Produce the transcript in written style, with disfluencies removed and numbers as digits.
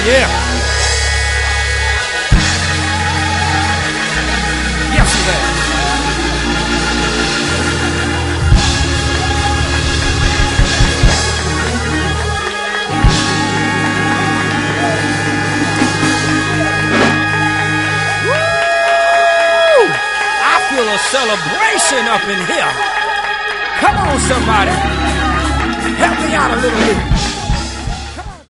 Yeah. Yes, he has. Woo! I feel a celebration up in here. Come on, somebody. Help me out a little bit.